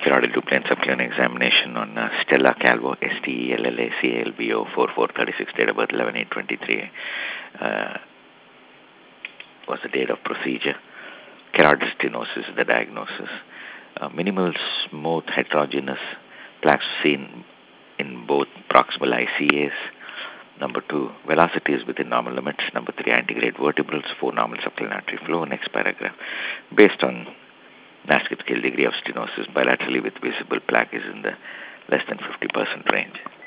Carotid Duplex subclinical examination on Stella Calvo, STELLACALVO, 4436, date of birth 11/8/23, was the date of procedure. Carotid stenosis, the diagnosis. Minimal smooth heterogeneous plaques seen in both proximal ICAs. Number 2, velocity is within normal limits. Number 3, antegrade vertebrals. 4, normal subclinical artery flow. Next paragraph. Based on NASCAR scale, degree of stenosis bilaterally with visible plaque is in the less than 50% range.